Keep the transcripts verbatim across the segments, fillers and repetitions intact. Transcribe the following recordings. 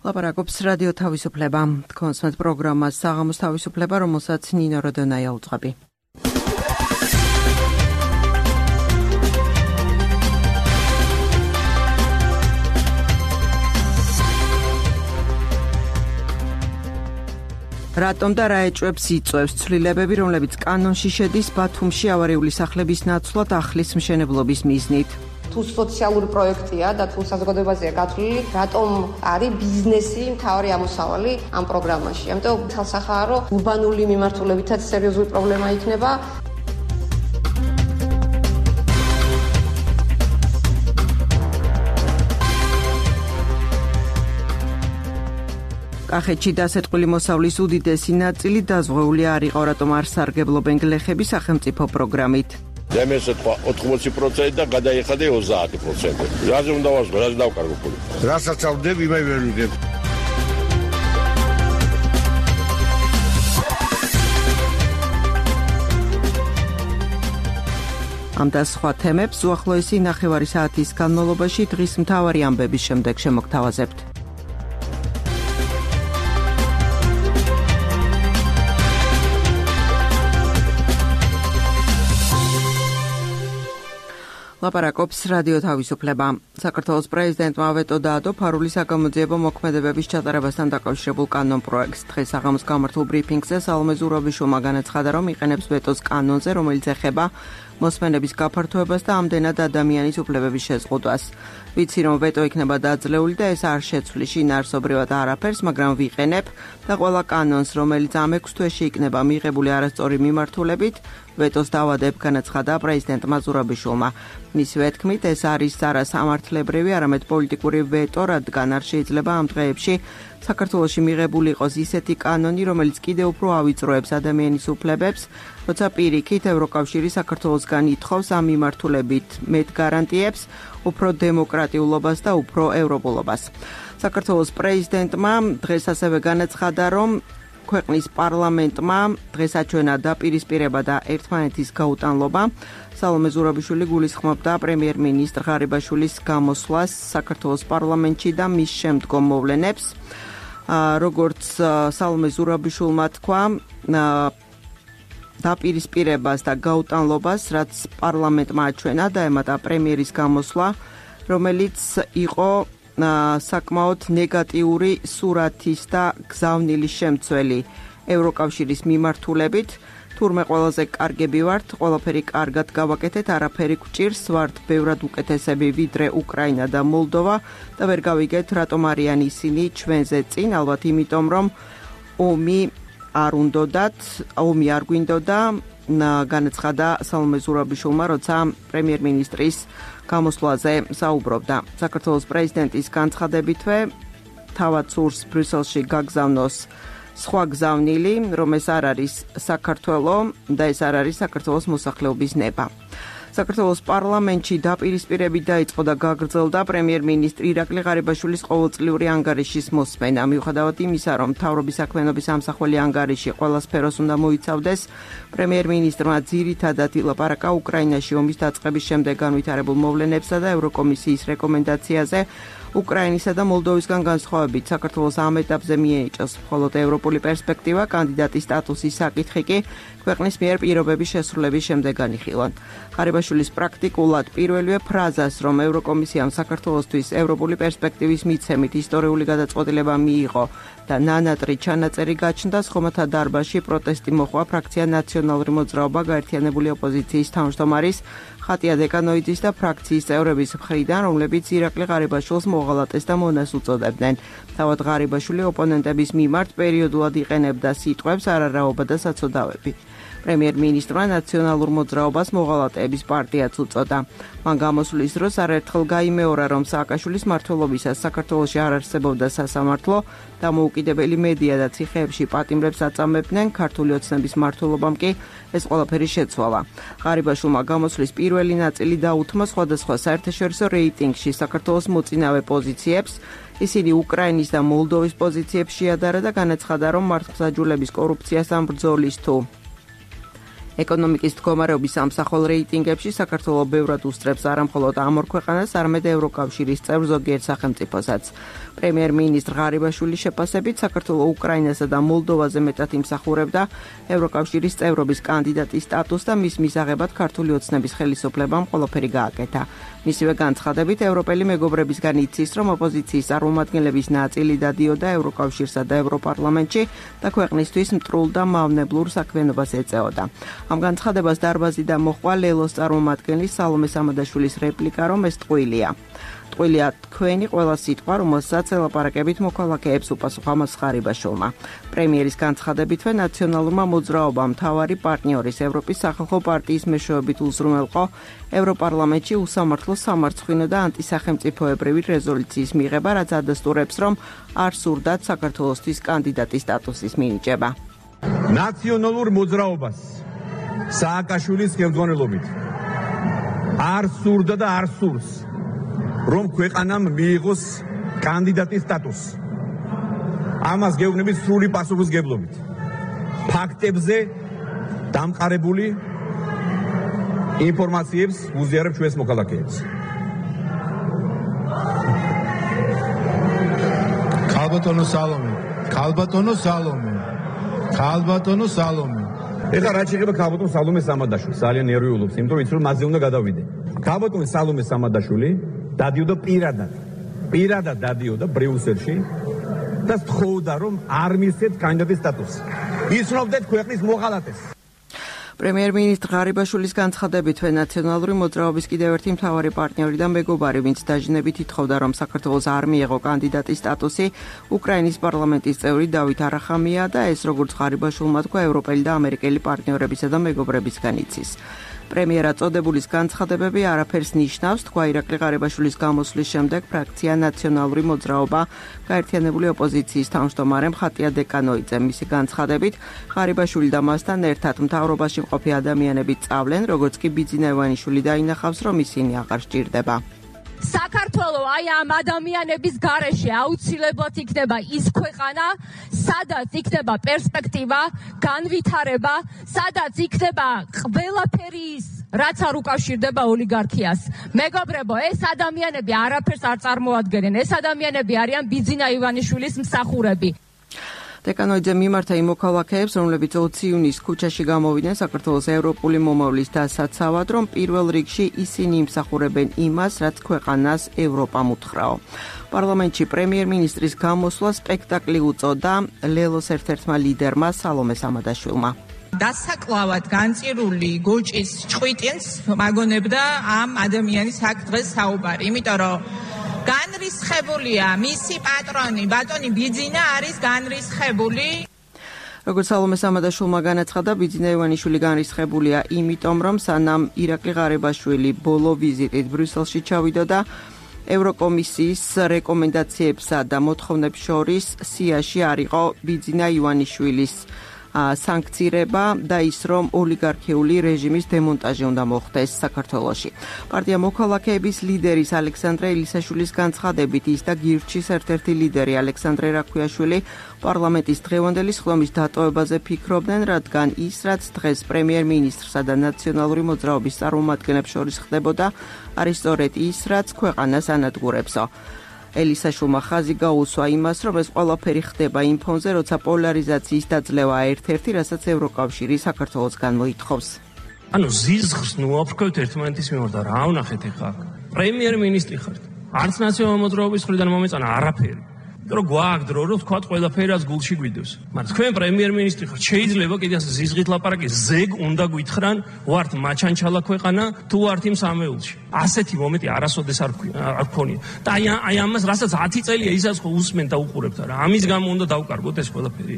ლაპარაკობს რადიო თავისუფლება. Თქვენს პროგრამას საღამოს თავისუფლება, რომელსაც ნინო როდონაია უძღვები. რატომ და რა ეჭვებს იწვევს ცვლილებები, რომლებიც კანონში შედის ბათუმში ავარიული სახლების ნაცვლად ახლის მშენებლობის მიზნით? თუ სოციალური პროექტია და თუ საზოგადოებაზეა გათვლილი, რატომ არის ბიზნესი მთავარი ამოსავალი ამ პროგრამაში? ამიტომ თალსახაა, რომ ურბანული მიმართულებითაც სერიოზული პრობლემა იქნება. კახეთში დასეტყვილი მოსავლის უდიდესი ნაწილი დაზღვეული არ იყო, რატომ არ სარგებლობენ გლეხები სახელმწიფო პროგრამით. Demese ოთხმოცი პროცენტი და გადაიხადა ოცდაათი პროცენტი. რაზე უნდა ვასწავლო, რაზე დავკარგო ფული. რასაც ავდებ, იმაი ვერ ვიგებ. ამ და სხვა თემებს უახლოესი ნახევარი საათის განმავლობაში დღის მთავარი ამბების შემდეგ შემოგთავაზებთ. ლაპარაკობს რადიო თავისუფლება. საქართველოს პრეზიდენტმა ვეტო დაადო ფარული საგამოძიებო მოქმედებების ჩატარებასთან დაკავშირებულ კანონპროექტს. დღეს საღამოს გამართულ ბრიფინგზე სალომე ზურაბიშვილმა განაცხადა, რომ იყენებს ვეტოს კანონზე, რომელიც ეხება მოსმენების გაფართოებას და ამდენად ადამიანის უფლებების შეზღუდვას. ვიცი, რომ ვეტო იქნება დაძლეული და ეს არ შეცვლის შინაარსობრივად არაფერს, მაგრამ ვიყენებ და ყველა კანონს, რომელიც ამ ექვს თვეში იქნება მიღებული არასწორი მიმართულებით, ვეტოს დავადებ, განაცხადა პრეზიდენტმა ზურაბიშვილმა. მისივე თქმით, ეს არის არა სამართლებრივი, არამედ პოლიტიკური ვეტო, რადგან არ შეიძლება ამ დღეებში საქართველოში მიღებული იყოს ისეთი კანონი, რომელიც კიდევ უფრო ავიწროებს ადამიანის უფლებებს, როცა პირიქით ევროკავშირი საქართველოსგან ითხოვს ამ მიმართულებით მეტ გარანტიებს, უფრო დემოკრატიულობას და უფრო ევროპულობას. საქართველოს პრეზიდენტმა დღეს ასევე განაცხადა, რომ ქვეყნის პარლამენტმა დღეს აჩვენა დაპირისპირება და ერთმანეთის გაუტანლობა. სალომე ზურაბიშვილი გულისხმობდა პრემიერ-მინისტრ ღარიბაშვილის გამოსვლას საქართველოს პარლამენტში და მის შემდგომ მოვლენებს. როგორც სალომე ზურაბიშვილმა თქვა, დაპირისპირებას და გაუტანლობას, რაც პარლამენტმა აჩვენა და ემატა პრემიერის გამოსვლა, რომელიც იყო საკმაოდ ნეგატიური სურათის და გზავნილის შემცველი ევროკავშირის მიმართულებით. თურმე ყველაზე კარგები ვართ, ყველაფერი კარგად გავაკეთეთ, არაფერი გვჭირს, ვართ ბევრად უკეთესები ვიდრე უკრაინა და მოლდოვა და ვერ გავიგეთ, რატომ არიან ისინი ჩვენზე წინ, ალბათ იმიტომ, რომ ომი არ უნდოდათ, ომი არ გვინდოდა, განაცხადა სალომე ზურაბიშვილმა, როცა პრემიერ-მინისტრის გამოსვლაზე საუბრობდა. საქართველოს პრეზიდენტის განცხადებითვე თავად სურს ბრიუსელში გაგზავნოს სხვა გზავნილი, რომ ეს არ არის საქართველო და ეს არ არის საქართველოს მოსახლეობის ნება. საქართველოს პარლამენტში დაპირისპირებით დაიწყო და გაგრძელდა პრემიერ-მინისტრი ირაკლი ღარიბაშვილის ყოველწლიური ანგარიშის მოსმენა. მიუხედავად იმისა, რომ მთავრობის საქმიანობის ამსახველი ანგარიში ყველა სფეროს უნდა მოიცავდეს, პრემიერ-მინისტრმა ძირითადად ილაპარაკა უკრაინაში ომის დაწყების შემდეგ განვითარებულ მოვლენებსა და ევროკომისიის რეკომენდაციაზე უკრაინისა და მოლდოვისგან განსხვავებით საქართველოს ამ ეტაპზე მიენიჭოს მხოლოდ ევროპული პერსპექტივა, კანდიდატის სტატუსის საკითხი კი ქვეყნის მიერ პირობების შესრულების შემდეგ განიხილონ. ღარიბაშვილის პრაქტიკულად პირველივე ფრაზას, რომ ევროკომისიამ საქართველოსთვის ევროპული პერსპექტივის მიცემით ისტორიული გადაწყვეტილება მიიღო და ნანატრი ჩანაწერი გაჩნდა, ხომათა დარბაზში პროტესტი მოხვა ფრაქცია ნაციონალური მოძრაობა გაერთიანებული ოპოზიციის თავმჯდომარის ხატია დეკანოიძის და ფრაქციის წევრების მხრიდან, რომლებიც ირაკლი ღარიბაშვილს მოღალატეს და მონას უწოდებდნენ. თავად ღარიბაშვილი ოპონენტების მიმართ პერიოდულად იყენებდა სიტყვებს არარაობა და საცოდავები. პრემიერ-მინისტრმა ნაციონალურ მოძრაობას მოღალატეების პარტიაც უწოდა. მან გამოსვლის დროს არაერთხელ გაიმეორა, რომ სააკაშვილის მმართველობისას საქართველოში არ არსებობდა სასამართლო, დამოუკიდებელი მედია და ციხეებში პატიმრებს აწამებდნენ, ქართული ოცნების მმართველობამ კი ეს ყველაფერი შეცვალა. ღარიბაშვილმა გამოსვლის პირველი ნაწილი დაუთმო სხვადასხვა საერთაშორისო რეიტინგში საქართველოს მოწინავე პოზიციებს, ისინი უკრაინის და მოლდოვის პოზიციებს შეადარა და განაცხადა, რომ მართლმსაჯულების კორუფციასთან ბრძოლის თუ ეკონომიკის მდგომარეობის სამსახურ რეიტინგებში საქართველოს ბევრად უსწრებს არა მხოლოდ ამ ორ ქვეყანას, არამედ ევროკავშირის წევრ ზოგიერთ სახელმწიფოსაც. პრემიერ-მინისტრ ღარიბაშვილის შეფასებით, საქართველოს უკრაინასა და მოლდოვაზე მეტად იმსახურებდა ევროკავშირის წევრობის კანდიდატის სტატუსს და მის მისაღებად ქართული ოცნების ხელისუფლებამ ყველაფერი გააკეთა. მისივე განცხადებით, ევროპელი მეგობრებისგან იცის, რომ ოპოზიციის წარმომადგენლების ნაწილი დადიოდა ევროკავშირსა და ევროპარლამენტში და ქვეყნისთვის მტრულ და მავნებლურ საქმიანობას ეწეოდა. ამ განცხადებას დარბაზიდან მოჰყვა ლელოს წარმომადგენლის სალომე სამადაშვილის რეპლიკა, რომ ეს ტყუილია. ტყუილია თქვენი ყველა სიტყვა, რომელსაც ელაპარაკებით მოქალაქეებს უპასუხა მას ღარიბაშვილმა. პრემიერის განცხადებითვე ნაციონალურმა მოძრაობამ მთავარი პარტნიორის ევროპის სახალხო პარტიის მეშვეობით უზრუნველყო ევროპარლამენტში უსამართლო სამარცხვინო და ანტისახელმწიფოებრივი რეზოლუციის მიღება, რაც ადასტურებს, რომ არ სურდათ საქართველოსთვის კანდიდატის სტატუსის მინიჭება. ნაციონალურ მოძრაობას სააკაშვილის ხელმძღვანელობით არ სურდა და არ სურს, რომ ქვეყანამ მიიღოს კანდიდატის სტატუსი. ამას გეუბნებით სრული პასუხისმგებლობით. ფაქტებზე დამყარებული ინფორმაციებს უზიარებ ჩვენს მოქალაქეებს. ქალბატონო სალომე, ქალბატონო სალომე, ქალბატონო სალომე. ეხლა რა შეიძლება ქალბატონ სალომე სამადაშვილი? ძალიან ნერვიულობს, იმიტომ რომ იცი რომ მასზე უნდა გადავიდე. ქალბატონი სალომე სამადაშვილი დადიოდა პირადად. პირადად დადიოდა ბრიუსელში და სთხოვდა, რომ არ მისცეთ კანდიდატის სტატუსი. იცნობდეთ ქვეყნის მოღალატეს. პრემიერ-მინისტრ ღარიბაშვილის განცხადებითვე ნაციონალური მოძრაობის კიდევ ერთი მთავარი პარტნიორი და მეგობარი, ვინც დაჟინებით ითხოვდა, რომ საქართველოს არ მიეღო კანდიდატის სტატუსი, უკრაინის პარლამენტის წევრი დავით არახამია და ეს, როგორც ღარიბაშვილმა თქვა, ევროპელი და ამერიკელი პარტნიორებისა და მეგობრებისგან იცის. პრემიერად წოდებულის განცხადებები არაფერს ნიშნავს, თქვა ირაკლი ღარიბაშვილის გამოსვლის შემდეგ ფრაქცია ნაციონალური მოძრაობა გაერთიანებული ოპოზიციის თავმჯდომარე მხატია დეკანოიძემ. მისი განცხადებით, ღარიბაშვილი და მასთან ერთად მთავრობაში მყოფი ადამიანები წავლენ, როგორც კი ბიძინა ივანიშვილი დაინახავს, რომ ისინი აღარ სჭირდება. საქართველოს აი ამ ადამიანების გარეშე აუცილებლად იქნება ის ქვეყანა, სადაც იქნება პერსპექტივა, განვითარება, სადაც იქნება ყველაფერი ის, რაც არ უკავშირდება ოლიგარქიას. მეგობრებო, ეს ადამიანები არაფერს არ წარმოადგენენ. ეს ადამიანები არიან ბიძინა ივანიშვილის მსახურები. დეკანოიძე მიმართა იმ მოქალაქეებს, რომლებიც ოცი ივნისს ქუჩაში გამოვიდნენ საქართველოს ევროპული მომავლის დასაცავად, რომ პირველ რიგში ისინი იმსახურებენ იმას, რაც ქვეყანას ევროპამ უთხრაო. პარლამენტში პრემიერ-მინისტრის გამოსვლა სპექტაკლი უწოდა ლელოს ერთ-ერთმა ლიდერმა სალომე სამადაშვილმა. დასაკლავად განწირული გოჭის ჭყვიტინს მაგონებდა ამ ადამიანის აქ დღეს საუბარი, იმიტომ რომ განრისხებულია მისი პატრონი, ბატონი ბიძინა არის განრისხებული. როგორც სალომე სამადაშვილმა განაცხადა, ბიძინა ივანიშვილი განრისხებულია იმიტომ, რომ სანამ ირაკლი ღარიბაშვილი ბოლო ვიზიტით ბრიუსელში ჩავიდოდა, ევროკომისიის რეკომენდაციებსა და მოთხოვნებს შორის სიაში არ იყო ბიძინა ივანიშვილის სანქცირება და ის, რომ ოლიგარქიული რეჟიმის დემონტაჟი უნდა მოხდეს საქართველოში. პარტია მოქალაქეების ლიდერის ალექსანდრე ელისაშვილის განცხადებით, ის და გირჩის ერთ-ერთი ლიდერი ალექსანდრე რაქვიაშვილი პარლამენტის დღევანდელი სხდომის დატოვებაზე ფიქრობდნენ, რადგან ის, რაც დღეს პრემიერ-მინისტრსა და ნაციონალური მოძრაობის წარმომადგენლებს შორის ხდებოდა, არის სწორედ ის, რაც ქვეყანას ანადგურებსო. ელისაშვილმა ხაზი გაუსვა იმას, რომ ეს ყველაფერი ხდება იმ ფონზე, როცა პოლარიზაციის დაძლევა ერთ-ერთი, რასაც ევროკავშირი საქართველოსგან მოითხოვს. ანუ ზიზღს ნუ აფრქვევთ ერთმანეთის მიმართ და რა ვნახეთ ახლა? პრემიერ-მინისტრი ხართ. არც ნაციონალური მოძრაობის მხრიდან მომეწონა არაფერი. რომ გვაქვს დრო, რომ თქვათ ყველაფერი რაც გულში გვიდევს. მაგრამ თქვენ პრემიერ-მინისტრი ხართ, შეიძლება კიდე ასე ზიზღით ლაპარაკი, ზეგ უნდა გითხრან, ვართ მაჩანჩალა ქვეყანა, თუ ვართ იმ სამეულში. ასეთი მომენტი არასოდეს არ გქონია. და აი აი ამას რასაც ათი წელია ისაც ხო უსმენ და უყურებთ რა. ამის გამო უნდა დავკარგოთ ეს ყველაფერი.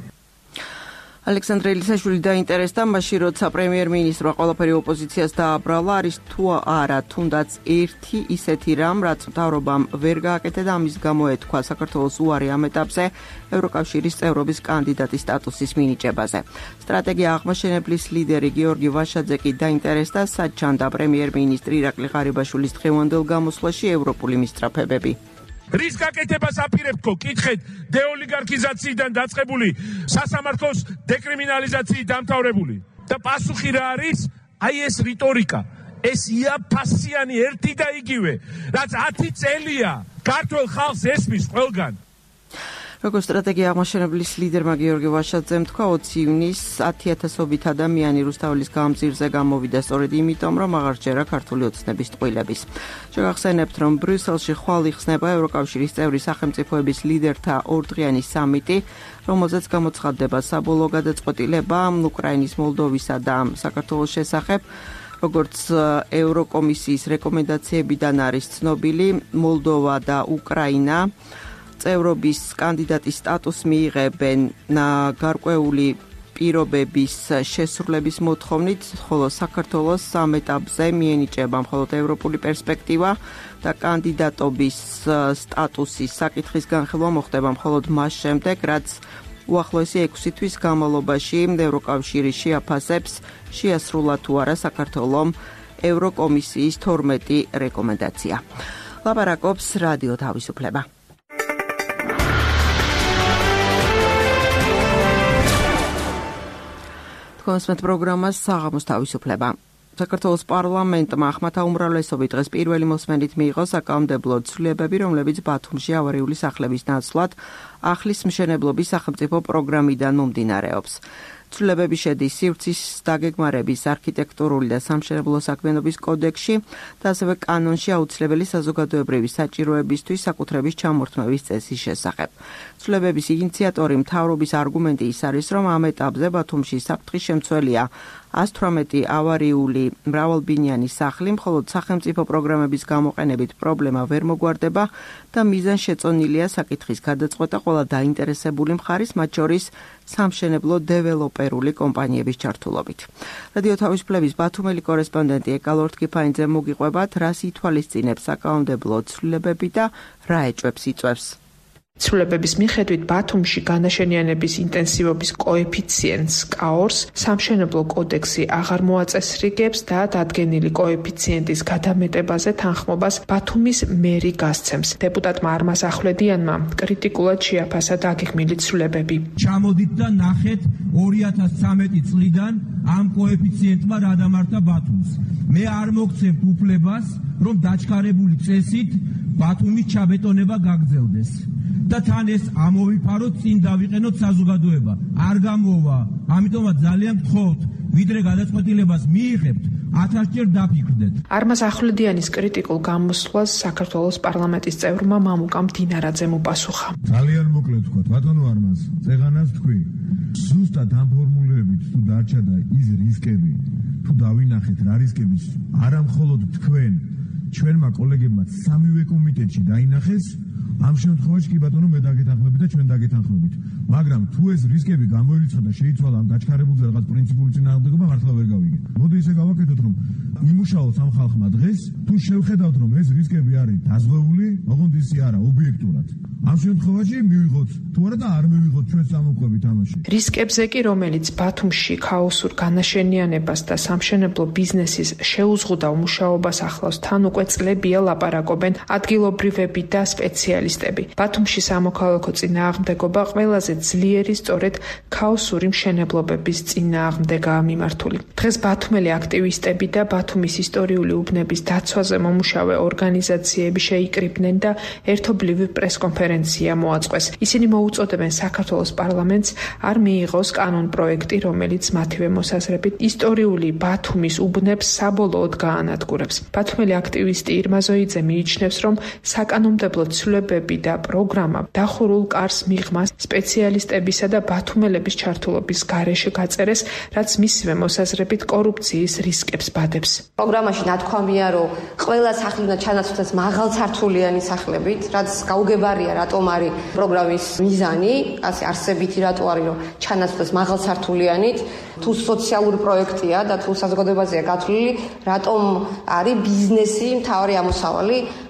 ალექსანდრე ელისაშვილი დაინტერესდა მაშინ, როცა პრემიერ-მინისტრმა ყველაფერი ოპოზიციას დააბრალა, არის თუ არა თუნდაც ერთი ისეთი რამ, რაც მთავრობამ ვერ გააკეთა და ამის გამო ეთქვა საქართველოს უარი ამ ეტაპზე ევროკავშირის წევრობის კანდიდატის სტატუსის მინიჭებაზე. სტრატეგია აღმაშენებლის ლიდერი გიორგი ვაშაძე კი დაინტერესდა, სად ჩანდა პრემიერ-მინისტრი ირაკლი ღარიბაშვილის დღევანდელ გამოსვლაში ევროპული მისწრაფებები. რის გაკეთებას აპირებთ ხო? კითხეთ დეოლიგარქიზაციიდან დაწყებული სასამართლოს დეკრიმინალიზაციით დამთავრებული. და პასუხი რა არის? აი ეს რიტორიკა, ეს იაფასიანი ერთი და იგივე, რაც ათი წელია ქართულ ხალხს ესმის ყველგან. როგორც სტრატეგია აღმაშენებლის ლიდერმა გიორგი ვაშაძემ თქვა, ოცი ივნისს ათი ათასობით ადამიანი რუსთაველის გამზირზე გამოვიდა სწორედ იმიტომ, რომ აღარ ჯერა ქართული ოცნების ტყუილების. შეგახსენებთ, რომ ბრიუსელში ხვალ იხსნება ევროკავშირის წევრი სახელმწიფოების ლიდერთა ორდღიანი სამიტი, რომელზეც გამოცხადდება საბოლოო გადაწყვეტილება უკრაინის, მოლდოვისა და საქართველოს შესახებ. როგორც ევროკომისიის რეკომენდაციებიდან არის ცნობილი, მოლდოვა და უკრაინა წევრობის კანდიდატის სტატუსს მიიღებენ გარკვეული პირობების შესრულების მოთხოვნით, ხოლო საქართველოს სამ ეტაპზე მიენიჭება მხოლოდ ევროპული პერსპექტივა და კანდიდატობის სტატუსის საკითხის განხილვა მოხდება მხოლოდ მას შემდეგ, რაც უახლოესი ექვსი თვის განმავლობაში ევროკავშირი შეაფასებს შეასრულა თუ არა საქართველოს ევროკომისიის თორმეტი რეკომენდაცია. ლაპარაკობს რადიო თავისუფლება. კონსმეთ პროგრამას საღამოს თავისუფლება. საქართველოს პარლამენტმა ახმათა უმრავლესობით დღეს პირველი მოსმენით მიიღო საკანონმდებლო ცვლილებები, რომლებიც ბათუმში ავარიული სახლების ნაცვლად ახლის მშენებლობის სახელმწიფო პროგრამიდან მომდინარეობს. ცვლილებები შედის სივრცის დაგეგმარების არქიტექტურული და სამშენებლო საქმიანობის კოდექსში და ასევე კანონში აუცილებელი საზოგადოებრივი საჭიროებისთვის საკუთრების ჩამორთმევის წესის შესახებ. ცვლილებების ინიციატორი მთავრობის არგუმენტი ის არის, რომ ამ ეტაპზე ბათუმში საფრთხის შემცველია ას თვრამეტი ავარიული მრავალბინიანი სახლი, მხოლოდ სახელმწიფო პროგრამების გამოყენებით პრობლემა ვერ მოგვარდება და მიზანშეწონილია საკითხის გადაწყვეტა ყველა დაინტერესებული მხარის, მათ შორის სამშენებლო დეველოპერული კომპანიების ჩართულობით. რადიო თავისუფლების ბათუმელი კორესპონდენტი ეკალორთ კიფაინძე მოგიყვებათ, რას ითვალისწინებს საკანონმდებლო ცვლილებები და რა ეჭვებს იწვევს. ცვლილებების მიხედვით ბათუმში განაშენიანების ინტენსივობის კოეფიციენტს კაორს სამშენებლო კოდექსი აღარ მოაწესრიგებს და დადგენილი კოეფიციენტის გადამეტებაზე თანხმობას ბათუმის მერი გასცემს. დეპუტატმა არმაზ ახვლედიანმა კრიტიკულად შეაფასა დაგეგმილი ცვლილებები. ჩამოდით და ნახეთ ორი ათას ცხრამეტი წლიდან ამ კოეფიციენტმა რა დამართა ბათუმს. მე არ მოგცემთ უფლებას, რომ დაჩქარებული წესით ბათუმის ჩაბეტონება გაგრძელდეს. და თან ეს ამოვიფაროთ, წინ დავიყენოთ საზოგადოება. არ გამოვა, ამიტომაც ძალიან გთხოვთ, ვიდრე გადაწყვეტილებას მიიღებთ, ათასჯერ დაფიქრდეთ. არმაზ ახვლედიანის კრიტიკულ გამოსვლას საქართველოს პარლამენტის წევრმა მამუკამ დინარაძემ უპასუხა. ძალიან მოკლედ ვთქვათ, ბატონო არმაზ, წეღანას თქვი. ზუსტად ამ ფორმულებით თუ დარჩა და ის რისკები, თუ დავინახეთ რა რისკები, არა მხოლოდ თქვენ, ჩვენმა კოლეგებმაც სამივე კომიტეტში დაინახეს, ამ შემთხვევაში კი ბატონო მე დაგეთანხმებით და ჩვენ დაგეთანხმებით. მაგრამ თუ ეს რისკები გამოირიცხა და შეიცვალა ამ დაჩქარებულზე რაღაც პრინციპული წინააღმდეგობა, მართლა ვერ გავიგე. მოდი ისე გავაკეთოთ, რომ იმუშაოთ ამ ხალხმა დღეს, თუ შევხედავთ, რომ ეს რისკები არის დაზღვეული, ოღონდ ისი არა, ობიექტურად. ამ შემთხვევაში მივიღოთ, თუ არა და არ მივიღოთ ჩვენ სამოქმედებით ამაში. რისკებზე კი, რომელიც ბათუმში ქაოსურ განაშენიანებას და სამშენებლო ბიზნესის შეუზღუდავ მუშაობას ახლავს, თან უკვე წლებია ლაპარაკობენ ადგილობრივები და სპეციალისტები. ბათუმში სამოქალაქო წინააღმდეგობა ყველაზე ძლიერი სწორედ ქაოსური მშენებლობების წინააღმდეგაა მიმართული. დღეს ბათუმელი აქტივისტები და ბათუმის ისტორიული უბნების დაცვაზე მომუშავე ორგანიზაციები შეიკრიბნენ და ერთობლივი პრესკონფერენცია მოაწყვეს. ისინი მოუწოდებენ საქართველოს პარლამენტს არ მიიღოს კანონ პროექტი, რომელიც მათივე მოსაზრებით ისტორიული ბათუმის უბნებს საბოლოოდ გაანადგურებს. ბათუმელი აქტივისტი ირმა ზოიძე მიიჩნევს, რომ საკანონმდებლო ცვლილებები და პროგრამა დახურულ კარს მიღმას სპეციალისტებისა და ბათუმელების ჩართულობის გარეშე გაწერეს, რაც მისივე მოსაზრებით კორუფციის რისკებს ბადებს. პროგრამაში ნათქვამია, რომ ყველა სახლი უნდა ჩანაცვლდეს მაღალსართულიანი სახლებით, რაც გაუგებარია რატომ არის პროგრამის მიზანი, ასე არსებითი რატო არის, რომ ჩანაცვლდეს მაღალსართულიანით, თუ სოციალური პროექტია და თუ საზოგადოებაზეა გათვლილი, რატომ არის ბიზნესი მთავარი ამოსავალი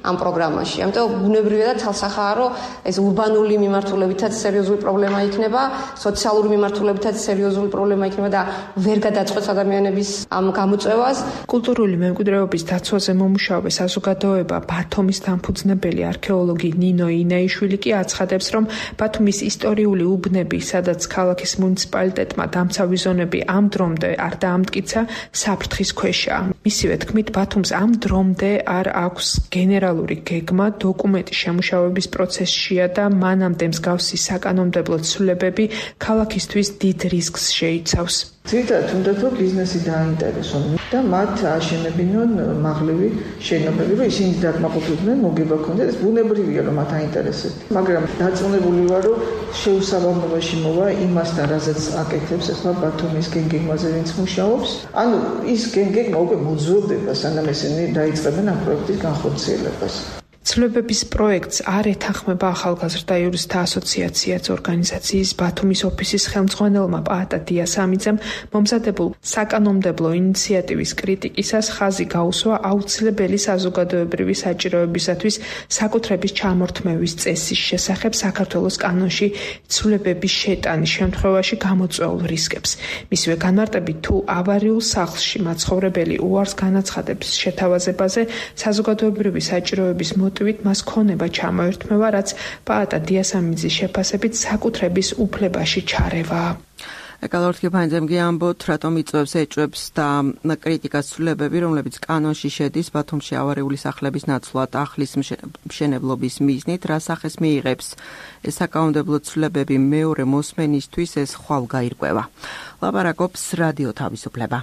ამ პროგრამაში. ამიტომ ბუნებრივია და თალსახაა, რომ ეს ურბანული მიმართულებითაც სერიოზული პრობლემა იქნება, სოციალური მიმართულებითაც სერიოზული პრობლემა იქნება და ვერ გადაწყვეტს ადამიანების ამ გამოწვევას. კულტურული მემკვიდრეობის დაცვაზე მომუშავე საზოგადოება ბათუმის დამფუძნებელი არქეოლოგი ნინო ინაიშვილი კი აცხადებს, რომ ბათუმის ისტორიული უბნები, სადაც ქალაქის მუნიციპალიტეტმა დამცავი ზონები ამ დრომდე არ დაამტკიცა, საფრთხის ქვეშაა. მისივე თქმით, ბათუმს ამ დრომდე არ აქვს გენერალური გეგმა, დოკუმენტის შემუშავების პროცესშია და მანამდე მსგავსი საკანონმდებლო ცვლილებები ქალაქისთვის დიდ რისკს შეიცავს. ძირითადად უნდა თუ ბიზნესი დაინტერესონ და მათ აშენებინონ მაღლივი შენობები, რომ ისინი დაკმაყოფილდნენ, მოგება ქონდეთ, ეს ბუნებრივია, რომ მათ აინტერესებს. მაგრამ დარწმუნებული ვარ, რომ შეუსაბამობაში მოვა იმასთან, რასაც აკეთებს ახლა ბათუმის გენგეგმაზე, ვინც მუშაობს. ანუ ის გენგეგმა უკვე მოძრაობა, სანამ ესენი დაიწყებენ ამ პროექტის განხორციელებას. ცვლილებების პროექტს არ ეთანხმება ახალგაზრდა იურისტთა ასოციაციაც ორგანიზაციის ბათუმის ოფისის ხელმძღვანელმა პაატა დიასამიძემ მომზადებულ საკანონმდებლო ინიციატივის კრიტიკისას ხაზი გაუსვა აუცილებელი საზოგადოებრივი საჭიროებისათვის საკუთრების ჩამორთმევის წესის შესახებ საქართველოს კანონში ცვლილებების შეტანის შემთხვევაში გამოწვეულ რისკებს. მისივე განმარტებით, თუ ავარიულ სახლში მაცხოვრებელი უარს განაცხადებს შეთავაზებაზე, საზოგადოებრივი საჭიროების მოტივით მას ქონება ჩამოერთმევა, რაც პაატა დიასამიძის შეფასებით საკუთრების უფლებაში ჩარევაა. ეკალორთკი ფანძემ გიამბოთ, რატომ იწვევს ეჭვებს და კრიტიკას ცვლილებები, რომლებიც კანონში შედის ბათუმში ავარიული სახლების ნაცვლად ახლის მშენებლობის მიზნით, რა სახეს მიიღებს ეს საკანონმდებლო ცვლილებები მეორე მოსმენისთვის ეს ხვალ გაირკვევა. ლაპარაკობს რადიო თავისუფლება.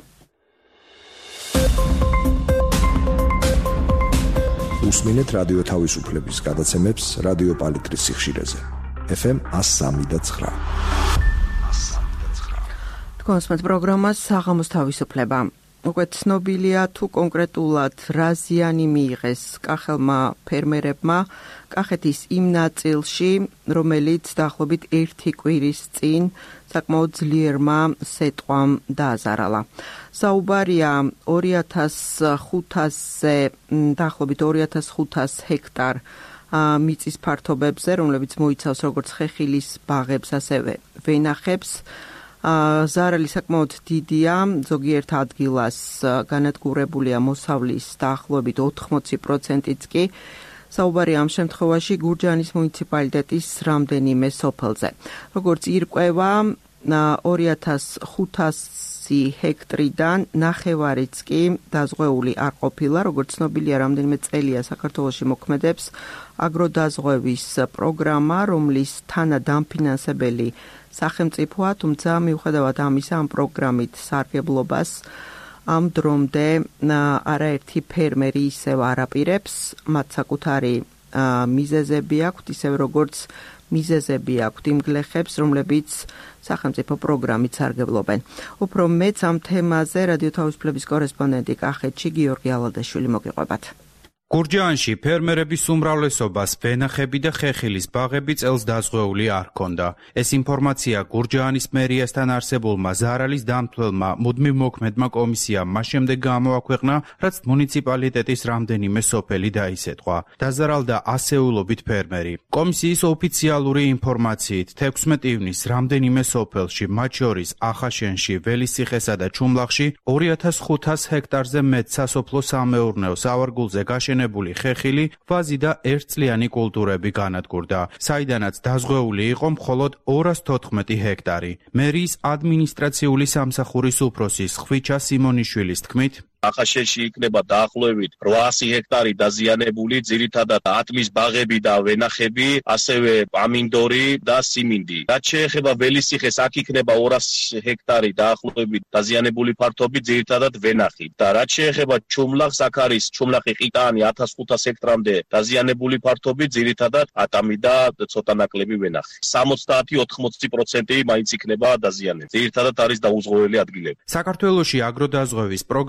უსმინეთ რადიო თავისუფლების გადაცემებს რადიო პალიტრის სიხშირეზე. ეფ ემ one oh three point nine. თქვენს პროგრამას საღამოს თავისუფლება. უკვე ცნობილია თუ კონკრეტულად რა ზიანი მიიღეს კახელმა ფერმერებმა კახეთის იმ ნაწილში, რომელიც დაახლოებით ერთი კვირის წინ საკმაოდ ძლიერმა სეტყვამ დააზარალა. საუბარია ორი ათას ხუთასზე, დაახლოებით ორი ათას ხუთას ჰექტარ მიწის ფართობებზე, რომლებიც მოიცავს როგორც ხეხილის ბაღებს, ასევე ვენახებს. ზარალი საკმაოდ დიდია, ზოგიერთ ადგილას განადგურებულია მოსავლის დაახლოებით ოთხმოცი პროცენტიც კი. საუბარია ამ შემთხვევაში გურჯაანის მუნიციპალიტეტის რამდენიმე სოფელზე. როგორც ირკვევა, ორი ათას ხუთასი ჰექტრიდან ნახევარიც კი დაზღვეული არ ყოფილა, როგორც ცნობილია, რამდენიმე წელია საქართველოში მოქმედებს აგროდაზღვევის პროგრამა, რომლის თანადამფინანსებელი სახელმწიფოა, თუმცა მიუხედავად ამისა, ამ პროგრამით სარგებლობას ამ დრომდე არაერთი ფერმერი ისევ არ აპირებს, მათ საკუთარი მიზეზები აქვთ, ისევ როგორც მიზეზები აქვთ იმ გლეხებს, რომლებიც სახელმწიფო პროგრამით სარგებლობენ. უფრო მეც ამ თემაზე რადიო თავისუფლების კორესპონდენტი კახეთში გიორგი ალადაშვილი მოგიყვებათ. გურჯაანში ფერმერების უმრავლესობას ვენახები და ხეხილის ბაღები წელს დაზღვეული არ ჰქონდა. ეს ინფორმაცია გურჯაანის მერიასთან არსებულმა ზარალის დამცველმა მუდმივ მოქმედმა კომისიამ მას შემდეგ გამოაქვეყნა, რაც მუნიციპალიტეტის რამდენიმე სოფელი დაისეტყვა. დაზარალდა ასეულობით ფერმერი. კომისიის ოფიციალური ინფორმაციით თექვსმეტი ივნის რამდენიმე სოფელში, მათ შორის ახაშენში, ველისციხესა და ჩუმლახში ორი ათას ხუთას ჰექტარზე მეტ სასოფლო-სამეურნეო სავარგულზე გაშენებული ხეხილი, ვაზი და ერთწლიანი კულტურები განადგურდა, საიდანაც დაზღვეული იყო მხოლოდ ორას თოთხმეტი ჰექტარი. მერიის ადმინისტრაციული სამსახურის უფროსის ხვიჩა სიმონიშვილის თქმით, ახაშენში იქნება დაახლოებით რვაასი ჰექტარი დაზიანებული, ძირითადად ატმის ბაღები და ვენახები, ასევე ამინდორი და სიმინდი. რაც შეეხება ველისციხეს, აქ იქნება ორასი ჰექტარი დაახლოებით დაზიანებული ფართობი, ძირითადად ვენახი. და რაც შეეხება ჩუმლახს, აქ არის ჩუმლახი ყიტანი ათას ხუთას ჰექტრამდე დაზიანებული ფართობი, ძირითადად ატამი და ცოტა ნაკლები ვენახი. სამოცდაათი ოთხმოცი პროცენტი მაინც იქნება დაზიანებული. ძირითადად არის დაუზღვეველი ადგილები. საქართველოში აგროდაზღვევის პროგრამა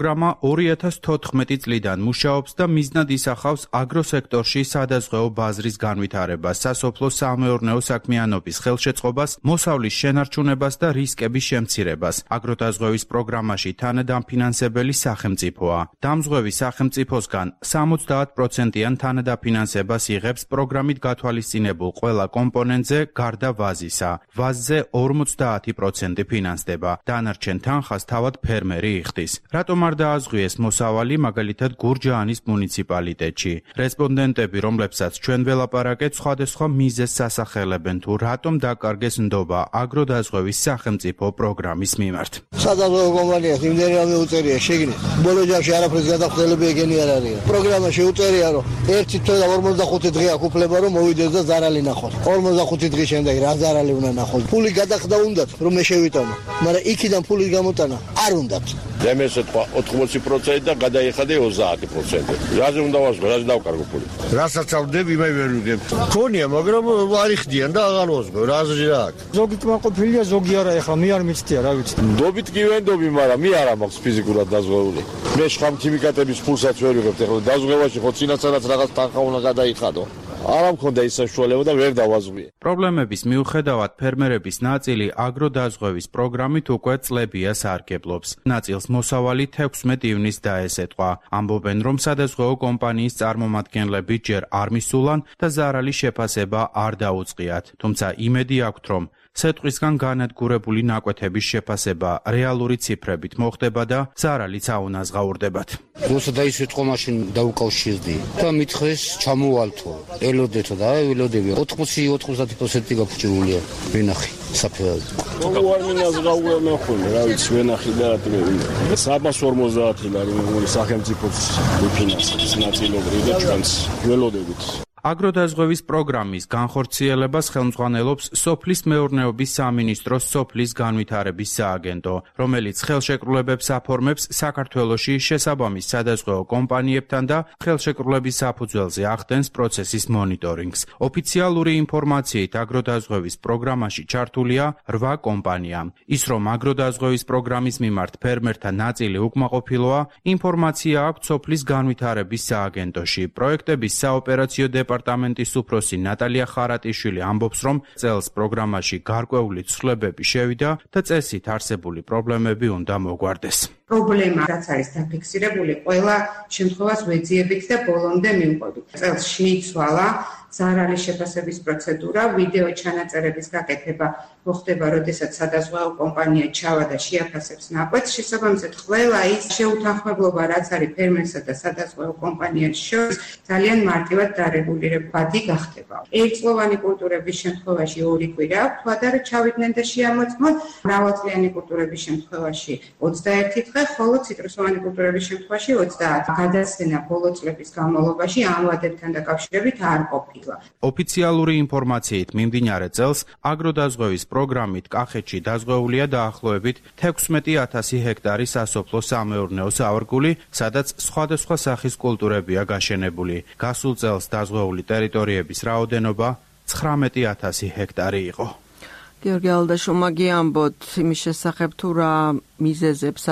ორი ათას თოთხმეტი წლიდან მუშაობს და მიზნად ისახავს აგროსექტორში სადაზღვეო ბაზრის განვითარებას, სასოფლო-სამეურნეო საქმიანობის ხელშეწყობას, მოსავლის შენარჩუნებას და რისკების შემცირებას. აგროდაზღვევის პროგრამაში თანადამფინანსებელი სახელმწიფოა. დამზღვევი სახელმწიფოსგან სამოცდაათ პროცენტიან თანადაფინანსებას იღებს პროგრამით გათვალისწინებულ ყველა კომპონენტზე გარდა ვაზისა. ვაზზე ორმოცდაათი პროცენტი ფინანსდება. დანარჩენ თანხას თავად ფერმერი იხდის. რატომ არ დააზღვიეს მოსავალი მაგალითად გურჯაანის მუნიციპალიტეტში? რესპონდენტები, რომლებსაც ჩვენ ველაპარაკეთ, სხვადასხვა მიზეზს ასახელებენ თუ რატომ დაკარგეს ნდობა აგროდაზღვევის სახელმწიფო პროგრამის მიმართ. სადაზღვევო კომპანიას იმდენი რამე უწერია შეგნით. ბოლო ჯამში არაფრის გადახდელები ეგენი არ არის. პროგრამა შეუწერია, რომ ერთი თვე და ორმოცდახუთი დღე აქვს უფლება, რომ მოვიდეს და ზარალი ნახოს. ორმოცდახუთი დღის შემდეგ რა ზარალი უნდა ნახოს? ფული გადახდა უნდათ, რომ მე შევიტანო. მაგრამ იქიდან ფულის გამოტანა არ უნდათ. დემეს ეთქვა ოთხმოცი პროცენტი და გადაიხადე ოცდაათი პროცენტი. რაზე უნდა ვაზღვე, რაზე დავკარგო ფული? რასაც ავდებ, იმay ვერ ვიგებ. ქონია, მაგრამ არ იხდიან და აღარ ვაზღვე, რაზე რა აქვს? ზოგი კმაყოფილია, ზოგი არა, ეხლა მე არ მიცდია, რა ვიცი. ნდობით კი ვენდობი, მაგრამ მე არა მაქვს ფიზიკურად დაზღვეული. მე შხამ ქიმიკატების ფულსაც ვერ ვიღებ, ეხლა დაზღვევაში ხო წინასწარაც რაღაც თანხა უნდა გადაიხადო. არ მქონდა ის საშუალება და ვერ დავაზღვიე. პრობლემების მიუხედავად ფერმერების ნაწილი აგროდაზღვევის პროგრამით უკვე წლებია სარგებლობს. ნაწილს მოსავალი თექვსმეტი ივნისს დაესეტყვა. ამბობენ, რომ სადაზღვეო კომპანიის წარმომადგენლები ჯერ არ მისულან და ზარალის შეფასება არ დაუწყიათ. თუმცა იმედი აქვთ, რომ სეტყვისგან განადგურებული ნაკვეთების შეფასება რეალური ციფრებით მოხდება და ზარალიც აუნაზღაურდებათ. როცა დაისვეთყო მაშინ დაუკავშირდი და მითხრეს ჩამოვალთო. ელოდეთო და ელოდები ოთხმოცი ოთხმოცდაათი პროცენტი გაფუჭებულია. ვენახი საფერად. როგორ მინაზღაურა ნახული, რა ვიცი, ვენახი და რა სამას ორმოცდაათი ლარი სახელმწიფოს დიფინანსებს ნაწილობრივ და ჩვენს ველოდებით. აგროდაზღვევის პროგრამის განხორციელებას ხელმძღვანელობს სოფლის მეურნეობის სამინისტროს სოფლის განვითარების სააგენტო, რომელიც ხელშეკრულებებს აფორმებს საქართველოში შესაბამის სადაზღვეო კომპანიებთან და ხელშეკრულების საფუძველზე ახდენს პროცესის მონიტორინგს. ოფიციალური ინფორმაციით აგროდაზღვევის პროგრამაში ჩართულია რვა კომპანია. ის, რომ აგროდაზღვევის პროგრამის მიმართ ფერმერთა ნაწილი უკმაყოფილოა, ინფორმაცია აქვს სოფლის განვითარების სააგენტოში. პროექტების საოპერაციო დეპარტამენტის უფროსი ნატალია ხარატიშვილი ამბობს, რომ წელს პროგრამაში გარკვეული ცვლილებები შევიდა და წესით არსებული პრობლემები უნდა მოგვარდეს. პრობლემა, რაც არის დაფიქსირებული, ყველა შემთხვევას ვეძიებით და ბოლომდე მივყვებით. წელს შეიცვალა ზარალის შეფასების პროცედურა, ვიდეო ჩანაწერების გაკეთება მოხდება, როდესაც სადაზღვეო კომპანია ჩავა და შეაფასებს ნაკვეთს. შესაბამისად, ყველა ის შეუთანხმებლობა, რაც არის ფერმერსა და სადაზღვეო კომპანიას შორის, ძალიან მარტივად დარეგულირებადი გახდება. ერთწლოვანი კულტურების შემთხვევაში ორი კვირა აქვს, ვადარ ჩავიდნენ და შეამოწმოთ, მრავალწლიანი კულტურების შემთხვევაში ოცდაერთი დღე, ხოლო ციტრუსოვანი კულტურების შემთხვევაში ოცდაათი. გადაცემა ბოლო წლების განმავლობაში ამ ვადებთან დაკავშირებით არ ყოფილა. ოფიციალური ინფორმაციით მიმდინარე წელს აგროდაზღვევის პროგრამით კახეთში დაზღვეულია დაახლოებით თექვსმეტი ათასი ჰექტარი სასოფლო-სამეურნეო სავარგული, სადაც სხვადასხვა სახის კულტურებია გაშენებული. გასულ წელს დაზღვეული ტერიტორიების რაოდენობა ცხრამეტი ათასი ჰექტარი იყო. გიორგი ალდაშომა გიამბოთ იმის შესახებ, თუ რა მიზეზებს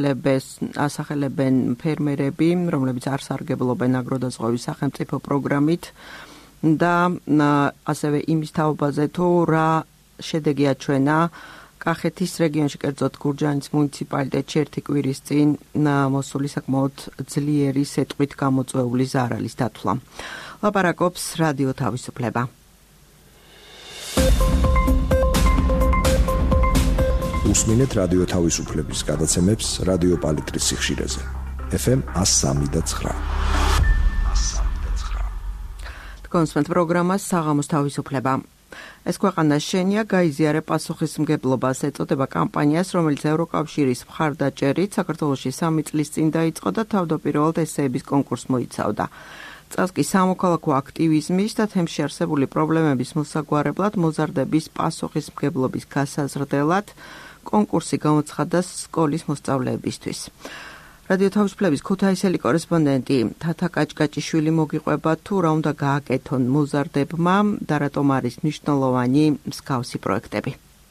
ასახელებენ ფერმერები, რომლებიც არ სარგებლობენ აგროდაზღვევის სახელმწიფო პროგრამით და ასევე იმის თაობაზე, თუ რა შედეგი აჩვენა კახეთის რეგიონში, კერძოდ გურჯაანის მუნიციპალიტეტში ერთი კვირის წინ მოსული საკმაოდ ძლიერი სეტყვით გამოწვეული ზარალის დათვლა. ლაპარაკობს რადიო თავისუფლება. უსმინეთ რადიო თავისუფლების გადაცემებს რადიო პალიტრის სიხშირეზე. ეფ ემ ას სამი და ცხრა. კონსმენთ პროგრამას საღამოს თავისუფლება. ეს ქვეყანა შენია გაიზიარე პასუხისმგებლობას ეწოდება კამპანიას, რომელიც ევროკავშირის მხარდაჭერით საქართველოში სამი წლის წინ დაიწყო და თავდაპირველად ესეების კონკურსს მოიცავდა. წელს კი სამოქალაქო აქტივიზმის და თემში არსებული პრობლემების მოსაგვარებლად მოზარდების პასუხისმგებლობის გასაზრდელად კონკურსი გამოცხადდა სკოლის მოსწავლეებისთვის. რადიო თავისუფლების ქუთაისელი კორესპონდენტი თათა კაჭკაჭიშვილი მოგიყვება, თუ რა უნდა გააკეთონ მოზარდებმა და რატომ არის მნიშვნელოვანი მსგავსი პროექტები.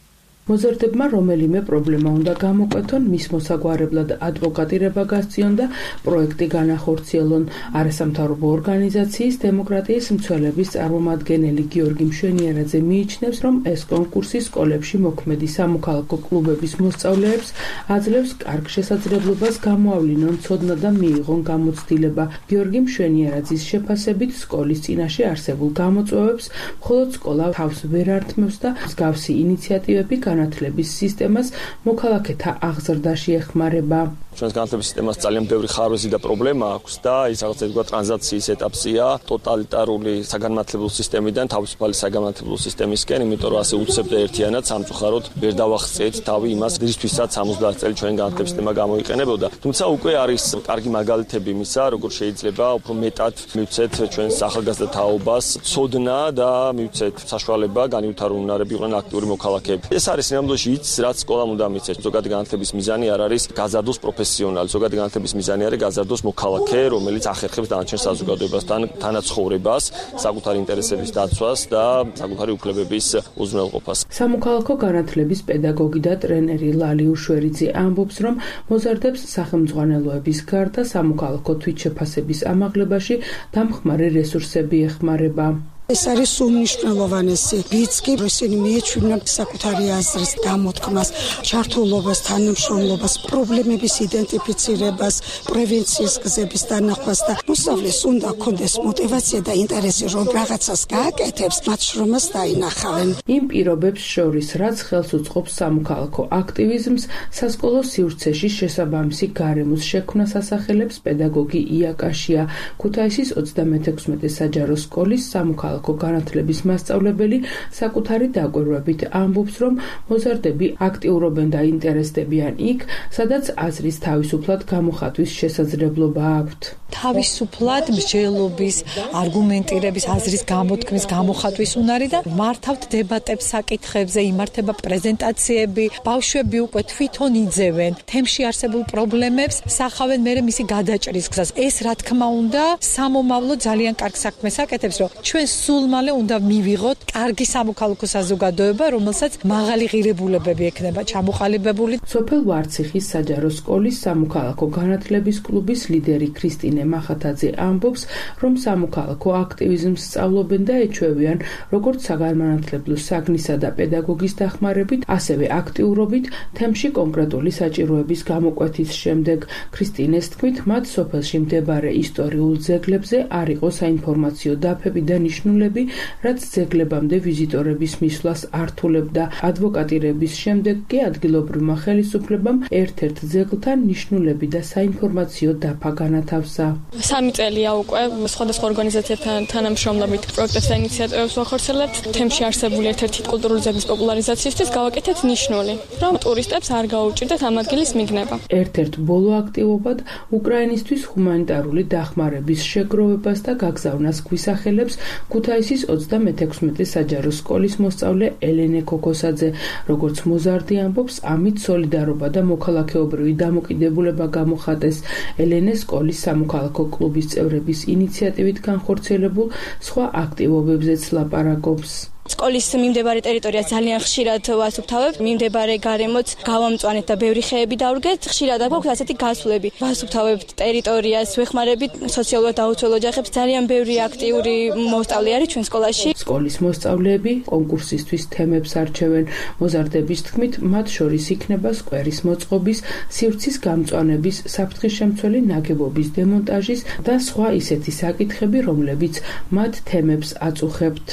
მოზარდებმა რომელიმე პრობლემა უნდა გამოკვეთონ, მის მოსაგვარებლად ადვოკატირება გასწიონ და პროექტი განახორციელონ. არასამთავრობო ორგანიზაციის დემოკრატიის მცველების წარმომადგენელი გიორგი მშვენიერაძე მიიჩნევს, რომ ეს კონკურსი სკოლებში მოქმედი სამოქალაქო კლუბების მოსწავლეებს აძლევს კარგ შესაძლებლობას გამოავლინონ ცოდნა და მიიღონ გამოცდილება. გიორგი მშვენიერაძის შეფასებით სკოლის წინაშე არსებულ გამოწვევებს მხოლოდ სკოლა თავს ვერ ართმევს და მსგავსი ინიციატივები განათლების სისტემას მოქალაქეთა აღზრდაში ეხმარება. ჩვენს განათლების სისტემას ძალიან ბევრი ხარვეზი და პრობლემა აქვს და ის რაღაცა თქვა ტრანზიციის ეტაპზეა ტოტალიტარული საგანმანათლებლო სისტემიდან თავისუფალი საგანმანათლებლო სისტემისკენ, იმიტომ რომ ასე უცებ და ერთიანად სამწუხაროდ ვერ დავახცეთ თავი იმას, რისთვისაც სამოცდაათი წელი ჩვენ განათლების სისტემა გამოიყენებოდა. თუმცა უკვე არის კარგი მაგალითები იმისა, როგორ შეიძლება უფრო მეტად მივცეთ ჩვენს ახალგაზრდა თაობას ცოდნა და მივცეთ საშუალება განივითარონ უნარები იყვნენ აქტიური მოქალაქეები. ეს არის ნამდვილად ის, რაც სკოლამ უნდა მიცეს. ზოგადი განათლების მიზანი არ არის გაზარდოს პროფესიონალი, ზოგადი განათლების მიზანი არის გაზარდოს მოქალაქე, რომელიც ახერხებს დანარჩენ საზოგადოებასთან თანაცხოვრებას, საკუთარი ინტერესების დაცვას და საკუთარი უფლებების უზრუნველყოფას. სამოქალაქო განათლების პედაგოგი და ტრენერი ლალი უშვერიძე ამბობს, რომ მოზარდებს სახელმძღვანელოების გარდა სამოქალაქო თვითშეფასების ამაღლებაში დამხმარე რესურსები ეხმარება. ეს არის უმნიშვნელოვანესი რიცკი, ისინი მიეჩვენენ საკუთარი აზრის გამოთქმას, ჩართულობას, თანამშრომლობას, პრობლემების იდენტიფიცირებას, პრევენციის გზების დანახვას და მოსწავლეს უნდა ჰქონდეს мотиваცია და ინტერესი, რომ რაღაცას გააკეთებს, მათ შრომას დაინახავენ. იმ პირობებს შორის, რაც ხელს უწყობს სამოქალაქო აქტივიზმს, სასკოლო სივრცეში შესაბამისი გარემოს შექმნას ასახელებს პედაგოგი ია-კაშია, ქუთაისის ოცდამეთექვსმეტე საჯარო სკოლის სამოქალაქო განათლების მასწავლებელი საკუთარი დაკვირვებით ამბობს, რომ მოზარდები აქტიურობენ და ინტერესდებიან იქ, სადაც აზრის თავისუფლად გამოხატვის შესაძლებლობა აქვთ. თავისუფლად მსჯელობის, არგუმენტირების, აზრის გამოთქმის, გამოხატვის უნარი და მართავთ დებატებს საკითხებზე, იმართება პრეზენტაციები, ბავშვები უკვე თვითონ იძევენ თემში არსებულ პრობლემებს, სახავენ მერე მისი გადაჭრის გზას. ეს რა თქმა უნდა, სამომავლო ძალიან კარგ საქმეს აკეთებს, რომ ჩვენ სულ მალე უნდა მივიღოთ კარგი სამოქალაქო საზოგადოება, რომელსაც მაღალი ღირებულებები ექნება ჩამოყალიბებული. სოფელ ვარციხის საჯარო სკოლის სამოქალაქო განათლების კლუბის ლიდერი ქრისტინე მახათაძე ამბობს, რომ სამოქალაქო აქტივიზმს სწავლობენ და ეჩვევიან როგორც საგანმანათლებლო საგნისა და პედაგოგის დახმარებით, ასევე აქტიურობით თემში კონკრეტული საჭიროების გამოკვეთის შემდეგ. ქრისტინეს თქმით, მათ სოფელში მდებარე ისტორიულ ძეგლებზე არ იყო საინფორმაციო დაფები და ნიშნულები, რაც ძეგლებამდე ვიზიტორების მისვლას ართულებდა. ადვოკატირების შემდეგ კი ადგილობრივმა ხელისუფლებამ ერთ-ერთ ძეგლთან ნიშნულები და საინფორმაციო დაფა განათავსა. სამი წელია უკვე სხვადასხვა ორგანიზაციებთან თანამშრომლობით პროექტებს და ინიციატივებს ვახორციელებთ. თემში არსებული ერთ-ერთი კულტურული ძეგლის პოპულარიზაციისთვის გავაკეთეთ ნიშნული, რომ ტურისტებს არ გაუჭირდეთ ამ ადგილის მიგნება. ერთ-ერთ ბოლო აქტივობად უკრაინისთვის ჰუმანიტარული დახმარების შეგროვებას და გაგზავნას გვისახელებს ქუთაისის ოცდამეთექვსმეტე საჯარო სკოლის მოსწავლე ელენე ქოქოსაძე. როგორც მოზარდი ამბობს, ამით სოლიდარობა და მოქალაქეობრივი დამოკიდებულება გამოხატეს. ელენე სკოლის სამოქალაქო კლუბის წევრების ინიციატივით განხორციელებულ სხვა აქტივობებზეც ლაპარაკობს. სკოლის მიმდებარე ტერიტორიას ძალიან ხშირად ვასუფთავებთ, მიმდებარე გარემოც გავამწვანეთ და ბევრი ხეები დავრგეთ. ხშირად აქვს ასეთი გასვლები. ვასუფთავებთ ტერიტორიას, ვეხმარებით სოციალურად დაუცველ ოჯახებს. ძალიან ბევრი აქტიური მოსწავლე არის ჩვენ სკოლაში. სკოლის მოსწავლეები კონკურსისთვის თემებს არჩევენ. მოზარდების თქმით, მათ შორის იქნება სკვერის მოწყობის, სივრცის გამწვანების, საფრთხის-შემცველი ნაგებობის დემონტაჟის და სხვა ისეთი საკითხები, რომლებიც მათ თემებს აწუხებთ.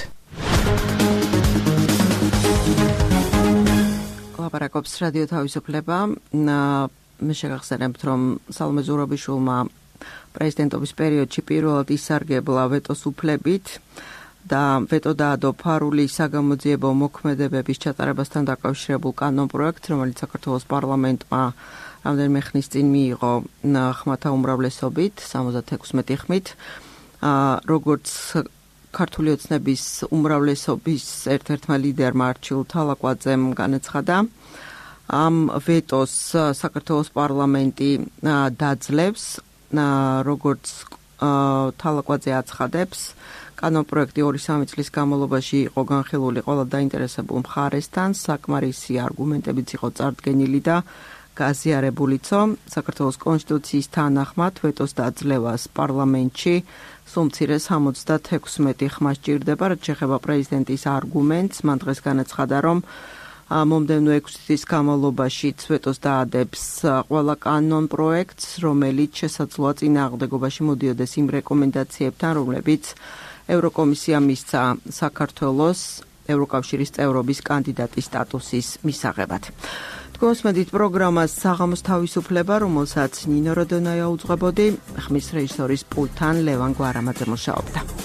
ლაპარაკობს რადიო თავისუფლება. მე შეგახსენებთ, რომ სალომე ზურაბიშვილმა პრეზიდენტობის პერიოდში პირველად ისარგებლა ვეტოს უფლებით და ვეტო დაადო ფარული საგამოძიებო მოქმედებების ჩატარებასთან დაკავშირებულ კანონპროექტს, რომელიც საქართველოს პარლამენტმა რამდენიმე ხნის წინ მიიღო ხმათა უმრავლესობით, სამოცდათექვსმეტი ხმით. როგორც ქართული ოცნების უმრავლესობის ერთ-ერთმა ლიდერმა არჩილ თალაკვაძემ განაცხადა, ამ ვეტოს საქართველოს პარლამენტი დაძლევს, როგორც თალაკვაძე აცხადებს, კანონპროექტი ორი სამი წლის განმავლობაში იყო განხილული ყველა დაინტერესებულ მხარესთან, საკმარისი არგუმენტებიც იყო წარდგენილი და გაზიარებულიცო. საქართველოს კონსტიტუციის თანახმად ვეტოს დაძლევას პარლამენტში სულ მცირე სამოცდათექვსმეტი ხმა სჭირდება, რაც შეეხება პრეზიდენტის არგუმენტს. მან დღეს განაცხადა, რომ მომდევნო ექვსი თვის განმავლობაში ვეტოს დაადებს ყველა კანონპროექტს, რომელიც შესაძლოა წინააღმდეგობაში მოდიოდეს იმ რეკომენდაციებთან, რომლებიც ევროკომისია მისცა საქართველოს ევროკავშირის წევრობის კანდიდატის სტატუსის მისაღებად. თქვენს მედით პროგრამას საღამოს თავისუფლება, რომელსაც ნინო როდონაია უძღვებოდი, ხმის რეჟისორის პულტთან ლევან გვარამაძე მუშაობდა.